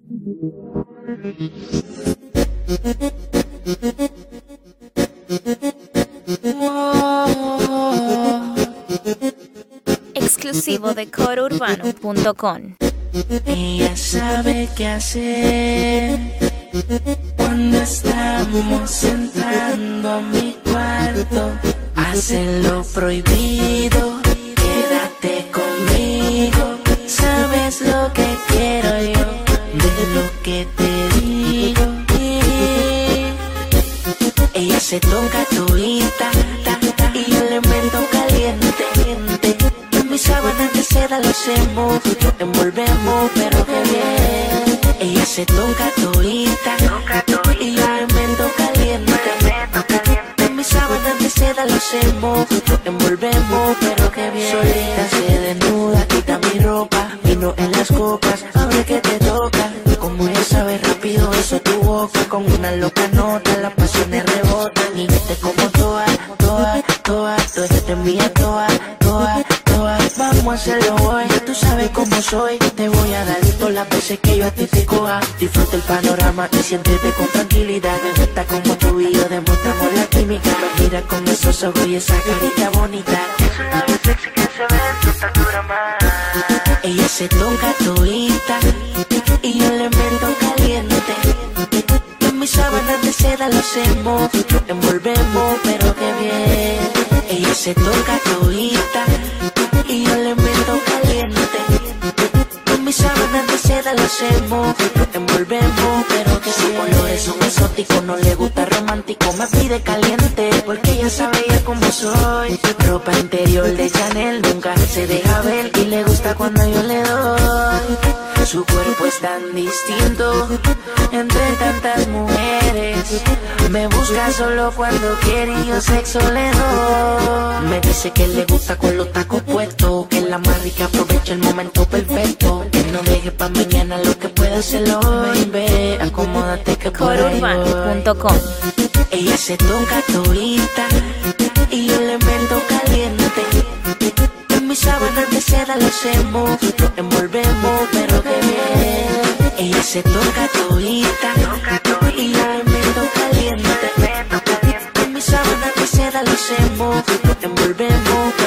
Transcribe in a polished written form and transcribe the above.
Exclusivo de corourbano.com. Ella sabe qué hacer cuando estamos entrando a mi cuarto. Hace lo prohibido, quédate conmigo. Sabes lo que quiero yo, de lo que te digo. Ella se toca todita y yo le meto caliente. En mis sábanas de seda lo hacemos, lo envolvemos, pero qué bien. Ella se toca todita y yo le meto caliente. En mis sábanas de seda lo hacemos, lo envolvemos, pero qué bien. Solita se desnuda, quita mi ropa, vino en las copas, abre que te toca. Como ella sabe rápido eso tu boca, con una loca nota, las pasiones rebotan. Y te como toda, tú eres mía toda. Vamos a hacerlo hoy, tú sabes cómo soy. Te voy a dar todas las veces que yo a ti te coja. Disfruta el panorama y siéntete con tranquilidad. Me gusta como tú y yo demostramos la química. Me mira con esos ojos y esa carita bonita. Es una vez sexy que se ve en tu estatura más. Ella se toca todita y yo le meto caliente. En mis sábanas de seda lo hacemos, lo envolvemos, pero qué bien. Ella se toca todita y yo le meto caliente. En mis sábanas de seda lo hacemos, lo envolvemos, pero que sus colores son exóticos, no le gusta romántico, me pide caliente, porque ella sabe ya cómo soy. Ropa interior de Chanel, nunca se deja ver y le gusta cuando yo le doy. Su cuerpo es tan distinto entre tantas mujeres. Me busca solo cuando quiere y yo sexo le doy. Me dice que le gusta con los tacos puestos, que es la más rica, aprovecha el momento perfecto. Que no deje pa' mañana lo que pueda hacerlo hoy. Ve, acomódate que por ahí corourbano.com. Ella se toca todita y yo le meto caliente. En mis sábanas de seda lo hacemos, lo envolvemos, pero qué bien. Ella se toca todita y yo le meto caliente. En mis sábanas de seda lo hacemos, lo envolvemos,